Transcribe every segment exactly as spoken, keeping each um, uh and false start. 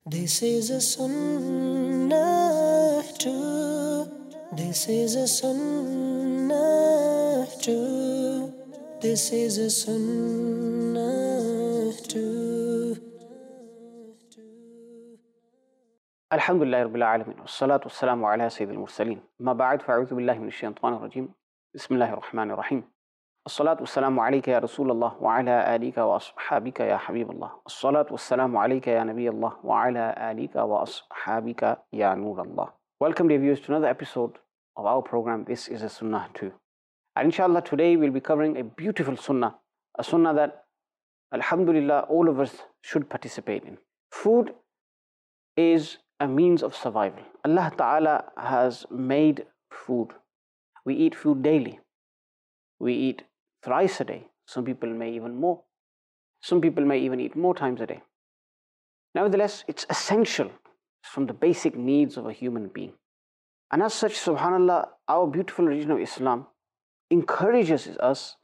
This is a sunnah too. This is a sunnah too. This is a sunnah too. Alhamdulillah Rabbil Alameen. Wassalatu wassalamu ala Sayyidil Mursaleen. Ma ba'd fa'udhu billahi minash shaitanir rajim. Bismillahir Rahmanir Rahim. As-salatu wassalamu alayka ya Rasulallah wa ala alika wa ashabika ya Habiballah. As-salatu wassalamu alayka ya Nabiyallah wa ala alika wa ashabika ya Nurallah. Welcome dear viewers to another episode of our program. This is a sunnah too. And inshallah today we'll be covering a beautiful sunnah. A sunnah that alhamdulillah all of us should participate in. Food is a means of survival. Allah Ta'ala has made food. We eat food daily. We eat thrice a day. Some people may even more. Some people may even eat more times a day. Nevertheless, it's essential from the basic needs of a human being. And as such, subhanAllah, our beautiful religion of Islam encourages us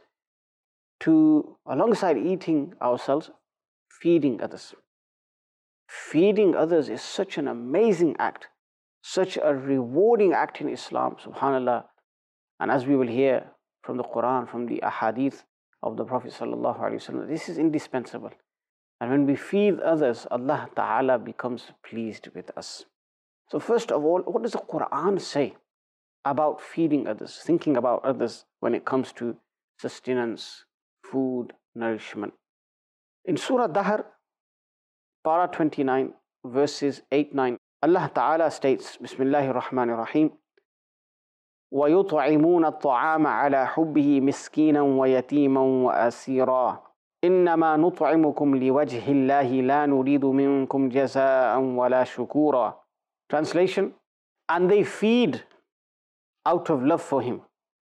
to, alongside eating ourselves, feeding others. Feeding others is such an amazing act, such a rewarding act in Islam, subhanAllah. And as we will hear from the Quran, from the ahadith of the Prophet sallallahu alaihi wasallam, this is indispensable. And when we feed others, Allah Ta'ala becomes pleased with us. So first of all, what does the Quran say about feeding others, thinking about others when it comes to sustenance, food, nourishment? In Surah Dahr, Para twenty-nine, verses eight, nine, Allah Ta'ala states, Bismillahir Rahmanir Rahim, وَيُطْعِمُونَ الطَّعَامَ عَلَى حُبِّهِ مِسْكِينًا وَيَتِيمًا وَأَسِيرًا إِنَّمَا نُطْعِمُكُمْ لِوَجْهِ اللَّهِ لَا نُرِيدُ مِنْكُمْ جَزَاءً وَلَا شُكُورًا. Translation: and they feed out of love for Him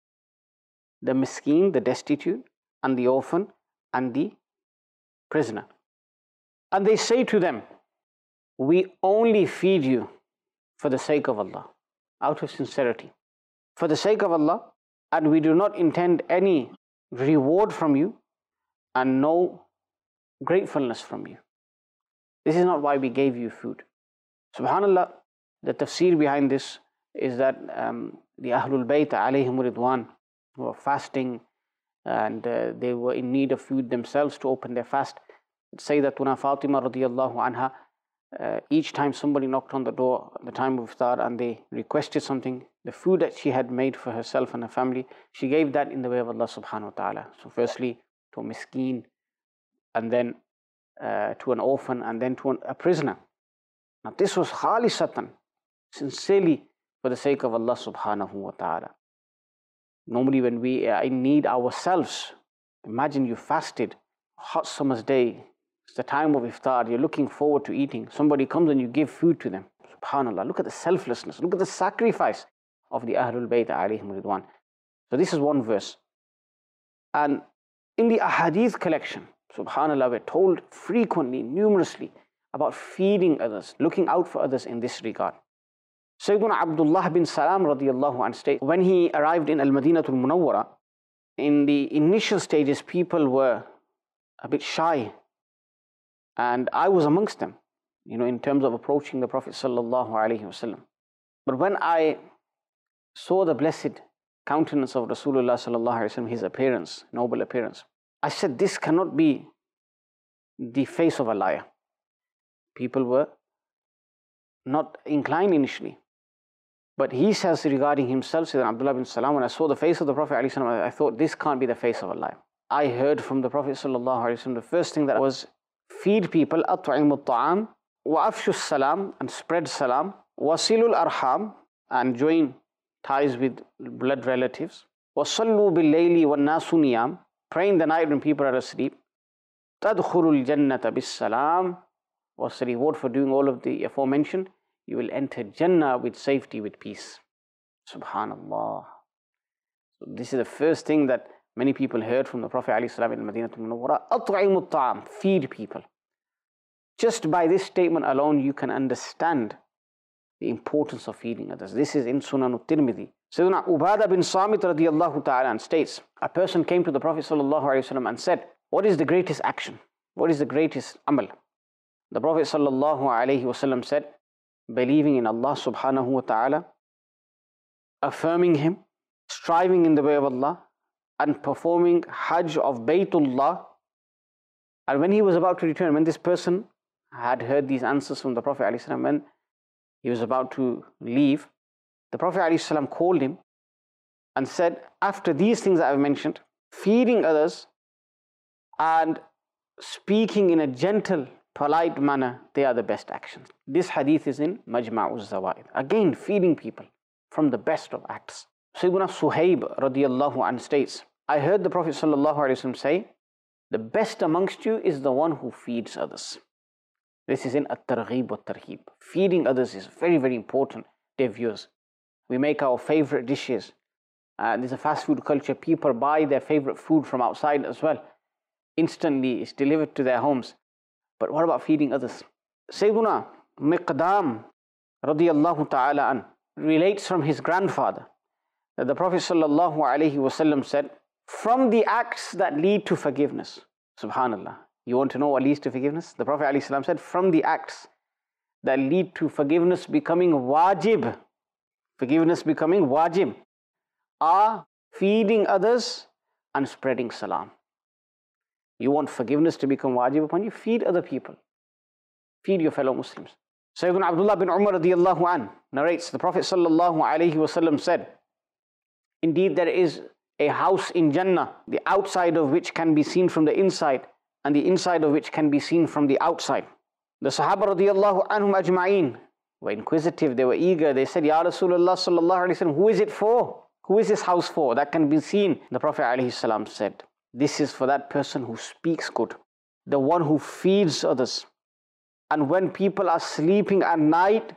the miskeen, the destitute, and the orphan, and the prisoner. And they say to them, we only feed you for the sake of Allah, out of sincerity, for the sake of Allah, and we do not intend any reward from you and no gratefulness from you. This is not why we gave you food. Subhanallah, the tafsir behind this is that um, the Ahlul Bayt alayhim ridwan were fasting and uh, they were in need of food themselves to open their fast. Sayyidatuna Fatima radiyallahu anha, uh, each time somebody knocked on the door at the time of iftar and they requested something, the food that she had made for herself and her family, she gave that in the way of Allah subhanahu wa ta'ala. So firstly to a miskeen, and then uh, to an orphan, and then to an, a prisoner. Now this was khalisatan, sincerely for the sake of Allah subhanahu wa ta'ala. Normally when we are in need ourselves, imagine you fasted, hot summer's day, it's the time of iftar, you're looking forward to eating. Somebody comes and you give food to them. SubhanAllah, look at the selflessness, look at the sacrifice of the Ahlul Bayt alayhim ridwan. So this is one verse. And in the ahadith collection, SubhanAllah, we're told frequently, numerously, about feeding others, looking out for others in this regard. Sayyiduna Abdullah bin Salam radiyallahu anhu states, when he arrived in Al-Madinatul Munawwara, in the initial stages, people were a bit shy. And I was amongst them, you know, in terms of approaching the Prophet sallallahu alaihi wasallam. But when I saw the blessed countenance of Rasulullah sallallahu alaihi wasallam, his appearance, noble appearance, I said, this cannot be the face of a liar. People were not inclined initially. But he says regarding himself, Sayyidina Abdullah bin Salam, when I saw the face of the Prophet alaihi wasallam, I thought, this can't be the face of a liar. I heard from the Prophet sallallahu alaihi wasallam, the first thing that was, feed people, at'imu at-ta'am, wa afshu salam, and spread salam, wasilul arham, and join ties with blood relatives, wasallu bil-layli wan-nasu niyam, pray in the night when people are asleep, tadkhulul jannata bis-salam. What's the reward for doing all of the aforementioned? You will enter Jannah with safety, with peace. Subhanallah. So this is the first thing that many people heard from the Prophet ﷺ in Madinatul Munawwara. At'imu at-ta'am, feed people. Just by this statement alone, you can understand the importance of feeding others. This is in Sunan al-Tirmidhi. Sayyidina Ubadah bin Samit radiyallahu ta'ala states, a person came to the Prophet ﷺ and said, what is the greatest action? What is the greatest amal? The Prophet sallallahu alaihi wasallam said, believing in Allah subhanahu wa ta'ala, affirming Him, striving in the way of Allah, and performing Hajj of Baytullah. And when he was about to return, when this person had heard these answers from the Prophet ﷺ, when he was about to leave, the Prophet ﷺ called him and said, after these things that I've mentioned, feeding others and speaking in a gentle, polite manner, they are the best actions. This hadith is in Majma'uz Zawaid. Again, feeding people from the best of acts. Sayyidina Suhaib radiallahu anhu states, I heard the Prophet sallallahu alaihi wasallam say, the best amongst you is the one who feeds others. This is in At-Targhib wa Tarhib. Feeding others is very, very important, dear viewers. We make our favorite dishes. Uh, there's a fast food culture. People buy their favorite food from outside as well. Instantly, it's delivered to their homes. But what about feeding others? Sayyiduna Miqdam radiyallahu ta'ala an relates from his grandfather that the Prophet sallallahu alaihi wasallam said, from the acts that lead to forgiveness, subhanallah, you want to know what leads to forgiveness? The Prophet alaihi salam said, from the acts that lead to forgiveness becoming wajib, forgiveness becoming wajib, are feeding others and spreading salam. You want forgiveness to become wajib upon you? Feed other people. Feed your fellow Muslims. Sayyidina Abdullah bin Umar radiyallahu an narrates, the Prophet sallallahu alaihi wasallam said, indeed there is a house in Jannah, the outside of which can be seen from the inside, and the inside of which can be seen from the outside. The Sahaba radiyallahu anhum ajma'een were inquisitive, they were eager. They said, Ya Rasulullah sallallahu alaihi wasallam, who is it for? Who is this house for that can be seen? The Prophet alaihi salam said, this is for that person who speaks good, the one who feeds others. And when people are sleeping at night,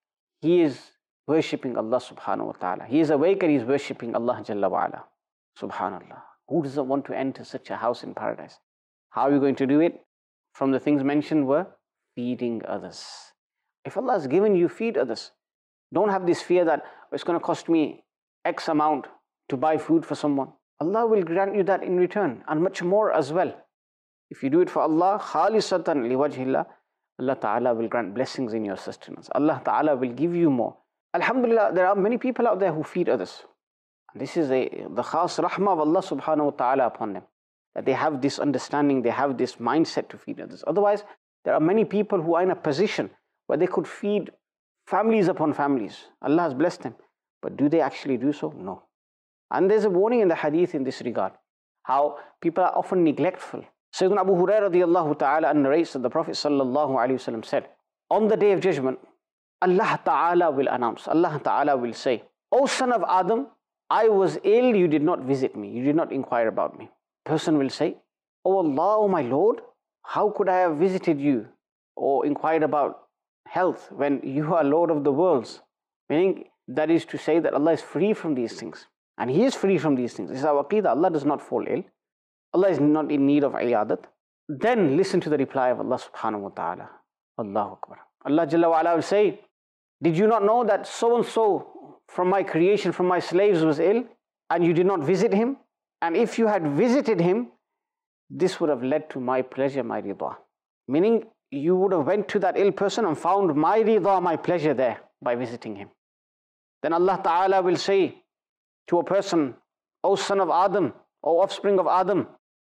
he is worshipping Allah subhanahu wa ta'ala. He is awake and he is worshipping Allah jalla wa ala. Subhanallah. Who doesn't want to enter such a house in paradise? How are you going to do it? From the things mentioned were feeding others. If Allah has given you, feed others. Don't have this fear that it's going to cost me X amount to buy food for someone. Allah will grant you that in return and much more as well. If you do it for Allah, khalisatan liwajhillah, Allah Ta'ala will grant blessings in your sustenance. Allah Ta'ala will give you more. Alhamdulillah, there are many people out there who feed others. This is a, the khas rahmah of Allah subhanahu wa ta'ala upon them. That they have this understanding, they have this mindset to feed others. Otherwise, there are many people who are in a position where they could feed families upon families. Allah has blessed them. But do they actually do so? No. And there's a warning in the hadith in this regard. How people are often neglectful. Sayyidina Abu Hurairah radiyallahu ta'ala narrates that the Prophet sallallahu alayhi wasallam said, on the day of judgment, Allah Ta'ala will announce, Allah Ta'ala will say, O son of Adam, I was ill, you did not visit me, you did not inquire about me. Person will say, O Allah, O my Lord, how could I have visited you or inquired about health when you are Lord of the worlds? Meaning, that is to say that Allah is free from these things. And He is free from these things. This is our aqeedah. Allah does not fall ill. Allah is not in need of iyadat. Then listen to the reply of Allah subhanahu wa ta'ala. Allahu Akbar. Allah Jalla wa ala will say, did you not know that so and so from my creation, from my slaves was ill, and you did not visit him? And if you had visited him, this would have led to my pleasure, my rida. Meaning, you would have went to that ill person and found my rida, my pleasure there by visiting him. Then Allah Ta'ala will say to a person, O son of Adam, O offspring of Adam,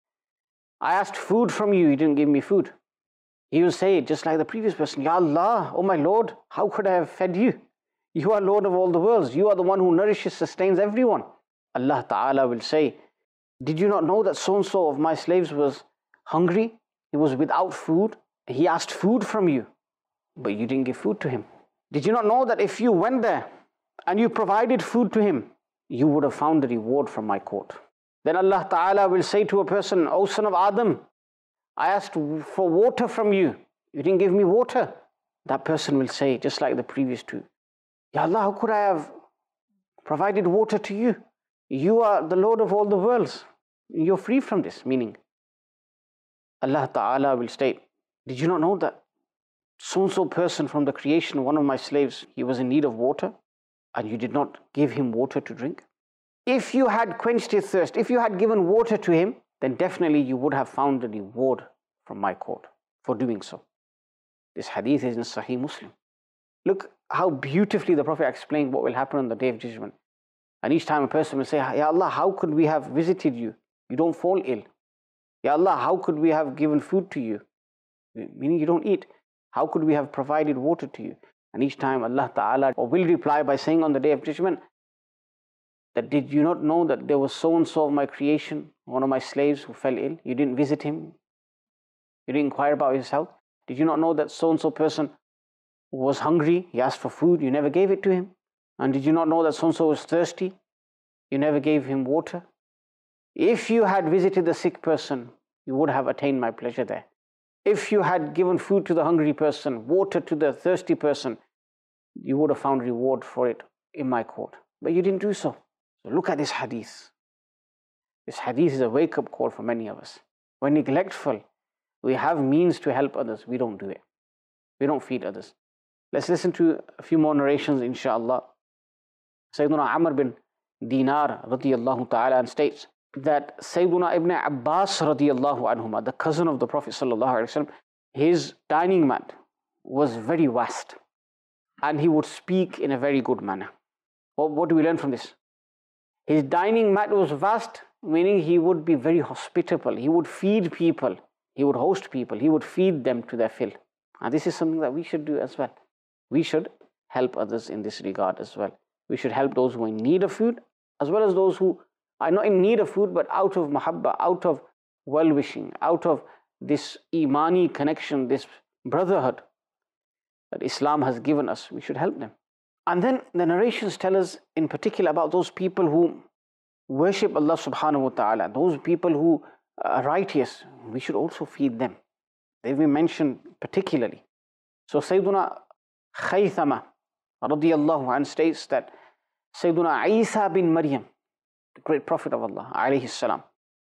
I asked food from you, you didn't give me food. He will say, just like the previous person, Ya Allah, O my Lord, how could I have fed you? You are Lord of all the worlds. You are the one who nourishes, sustains everyone. Allah Ta'ala will say, did you not know that so-and-so of my slaves was hungry? He was without food. He asked food from you, but you didn't give food to him. Did you not know that if you went there and you provided food to him, you would have found the reward from my court? Then Allah Ta'ala will say to a person, O son of Adam, I asked for water from you. You didn't give me water. That person will say, just like the previous two, Ya Allah, how could I have provided water to you? You are the Lord of all the worlds. You're free from this. Meaning, Allah Ta'ala will state, did you not know that so-and-so person from the creation, one of my slaves, he was in need of water, and you did not give him water to drink? If you had quenched his thirst, if you had given water to him, then definitely you would have found a reward from my court for doing so. This hadith is in Sahih Muslim. Look how beautifully the Prophet explained what will happen on the Day of Judgment. And each time a person will say, Ya Allah, how could we have visited you? You don't fall ill. Ya Allah, how could we have given food to you? Meaning you don't eat. How could we have provided water to you? And each time Allah Ta'ala will reply by saying on the Day of Judgment, that did you not know that there was so-and-so of my creation, one of my slaves who fell ill? You didn't visit him. You didn't inquire about his health. Did you not know that so-and-so person was hungry? He asked for food. You never gave it to him. And did you not know that so-and-so was thirsty? You never gave him water. If you had visited the sick person, you would have attained my pleasure there. If you had given food to the hungry person, water to the thirsty person, you would have found reward for it in my court. But you didn't do so. So look at this hadith. This hadith is a wake-up call for many of us. We're neglectful. We have means to help others. We don't do it. We don't feed others. Let's listen to a few more narrations, inshallah. Sayyiduna Amr bin Dinar radiyallahu ta'ala states that Sayyiduna Ibn Abbas radiyallahu anhuma, the cousin of the Prophet sallallahu alaihi wasallam, his dining mat was very vast and he would speak in a very good manner. Well, what do we learn from this? His dining mat was vast, meaning he would be very hospitable. He would feed people. He would host people. He would feed them to their fill. And this is something that we should do as well. We should help others in this regard as well. We should help those who are in need of food, as well as those who are not in need of food, but out of mahabba, out of well-wishing, out of this imani connection, this brotherhood that Islam has given us. We should help them. And then the narrations tell us in particular about those people who worship Allah subhanahu wa ta'ala, those people who are righteous. We should also feed them. They've been mentioned particularly. So Sayyiduna Khaythama radiyallahu anhu states that Sayyiduna Isa bin Maryam, the great Prophet of Allah alayhi salam,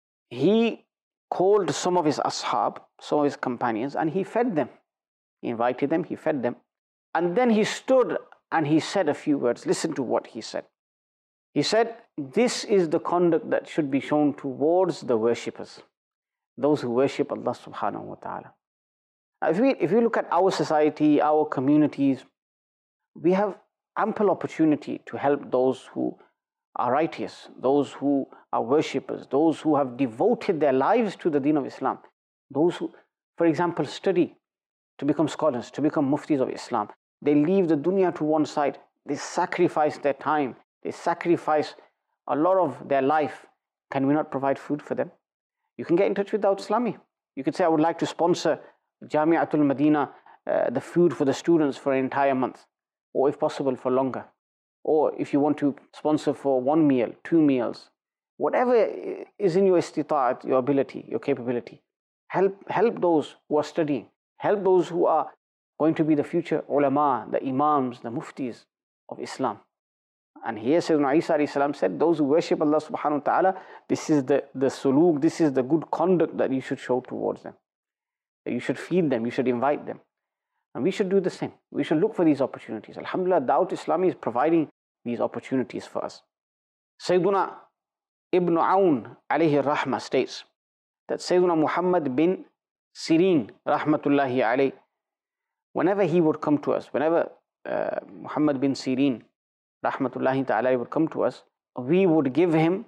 he called some of his ashab, some of his companions, and he fed them. He invited them, he fed them. And then he stood and he said a few words. Listen to what he said. He said, this is the conduct that should be shown towards the worshippers, those who worship Allah subhanahu wa ta'ala. Now, if we, if we look at our society, our communities, we have ample opportunity to help those who are righteous, those who are worshippers, those who have devoted their lives to the deen of Islam, those who, for example, study to become scholars, to become muftis of Islam. They leave the dunya to one side. They sacrifice their time. They sacrifice a lot of their life. Can we not provide food for them? You can get in touch with Dawat Islami. You could say, I would like to sponsor Jami'atul Madina, uh, the food for the students for an entire month, or if possible for longer. Or if you want to sponsor for one meal, two meals, whatever is in your istita'at, your ability, your capability. Help, help those who are studying. Help those who are going to be the future ulama, the imams, the muftis of Islam. And here Sayyidina Isa alayhi salam said, those who worship Allah subhanahu wa ta'ala, this is the, the suluk, this is the good conduct that you should show towards them. That you should feed them, you should invite them. And we should do the same. We should look for these opportunities. Alhamdulillah, Dawat Islami is providing these opportunities for us. Sayyiduna Ibn Aun alayhi rahmah states that Sayyiduna Muhammad bin Sirin rahmatullahi alayhi, whenever he would come to us, whenever uh, Muhammad bin Sirin rahmatullahi ta'ala would come to us, we would give him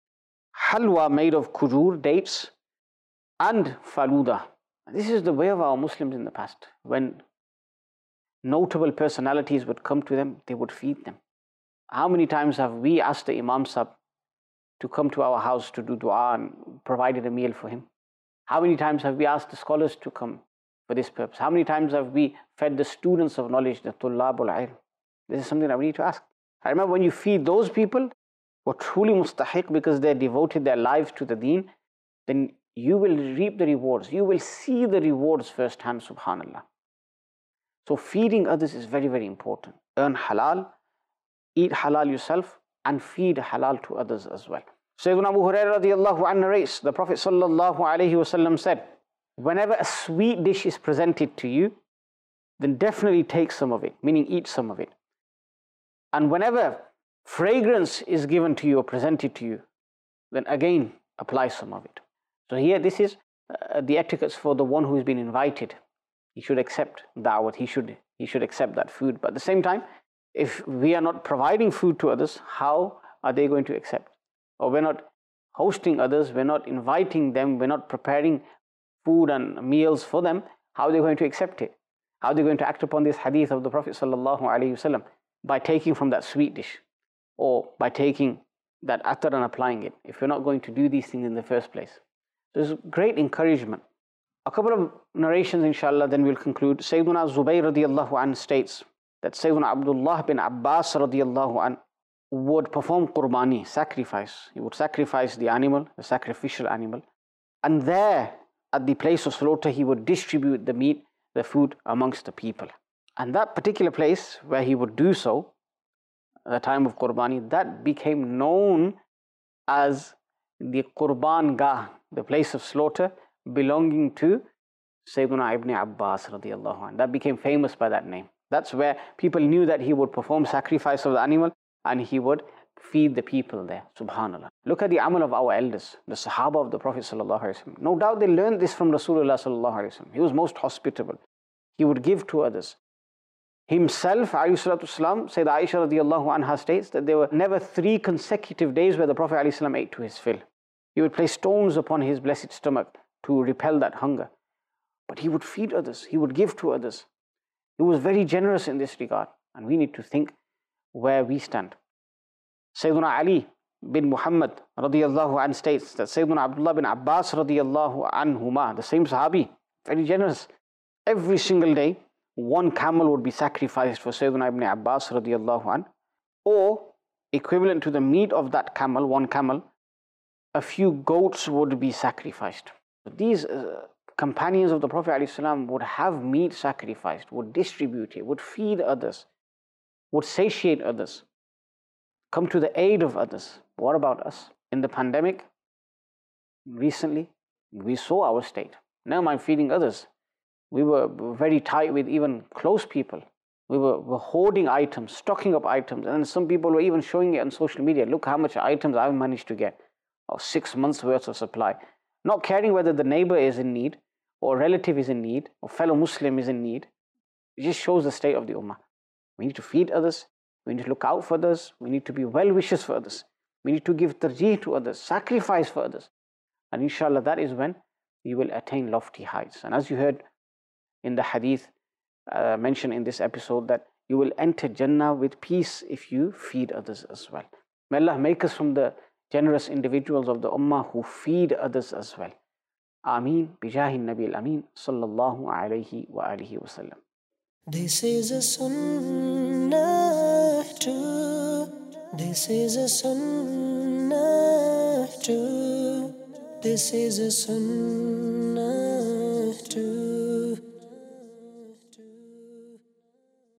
halwa made of khujur, dates, and faluda. This is the way of our Muslims in the past. When notable personalities would come to them, they would feed them. How many times have we asked the Imam Sahib to come to our house to do dua and provided a meal for him? How many times have we asked the scholars to come for this purpose? How many times have we fed the students of knowledge, the tullabul ilm? This is something that we need to ask. I remember when you feed those people who are truly mustahiq because they devoted their lives to the deen, then you will reap the rewards. You will see the rewards firsthand, subhanallah. So feeding others is very, very important. Earn halal, eat halal yourself, and feed halal to others as well. Sayyidina Abu Hurairah radiallahu anhu narrates, the Prophet sallallahu alayhi wasallam said, whenever a sweet dish is presented to you, then definitely take some of it, meaning eat some of it. And whenever fragrance is given to you or presented to you, then again apply some of it. So here this is uh, the etiquettes for the one who has been invited. he should accept da'wat, he should, he should accept that food. But at the same time, if we are not providing food to others, how are they going to accept? Or we're not hosting others, we're not inviting them, we're not preparing food and meals for them, how are they going to accept it? How are they going to act upon this hadith of the Prophet sallallahu alaihi wasallam? By taking from that sweet dish, or by taking that atar and applying it, if we're not going to do these things in the first place. There's great encouragement. A couple of narrations, inshallah, then we'll conclude. Sayyiduna Zubayr radiallahu anhu states that Sayyiduna Abdullah bin Abbas radiallahu anhu would perform qurbani, sacrifice. He would sacrifice the animal, the sacrificial animal, and there at the place of slaughter he would distribute the meat, the food amongst the people. And that particular place where he would do so, at the time of qurbani, that became known as the Qurban Gah, the place of slaughter belonging to Sayyiduna Ibn Abbas radiallahu anhu. That became famous by that name. That's where people knew that he would perform sacrifice of the animal and he would feed the people there. Subhanallah. Look at the amal of our elders, the Sahaba of the Prophet sallallahu alaihi wasallam. No doubt they learned this from Rasulullah sallallahu alaihi wasallam. He was most hospitable. He would give to others. Himself, alayhi salatu wasalam, Sayyidah Aisha radiallahu anha states that there were never three consecutive days where the Prophet alayhi salam ate to his fill. He would place stones upon his blessed stomach to repel that hunger. But he would feed others. He would give to others. He was very generous in this regard. And we need to think where we stand. Sayyiduna Ali bin Muhammad radiallahu anhu states that Sayyiduna Abdullah bin Abbas radiallahu anhuma, the same Sahabi, very generous. Every single day, one camel would be sacrificed for Sayyiduna ibn Abbas radiallahu anhu, or equivalent to the meat of that camel, one camel, a few goats would be sacrificed. These uh, companions of the Prophet ﷺ would have meat sacrificed, would distribute it, would feed others, would satiate others, come to the aid of others. What about us? In the pandemic, recently, we saw our state. Never mind feeding others. We were very tight with even close people. We were, were hoarding items, stocking up items, and some people were even showing it on social media. Look how much items I've managed to get, or six months worth of supply. Not caring whether the neighbor is in need, or a relative is in need, or fellow Muslim is in need. It just shows the state of the ummah. We need to feed others. We need to look out for others. We need to be well-wishers for others. We need to give tarjih to others, sacrifice for others. And inshallah, that is when we will attain lofty heights. And as you heard in the hadith uh, mentioned in this episode, that you will enter Jannah with peace if you feed others as well. May Allah make us from the generous individuals of the ummah who feed others as well. Ameen. Bijahi Nabi al-Ameen. Sallallahu alayhi wa alihi wa sallam. This is a sunnah too. This is a sunnah too. This is a sunnah.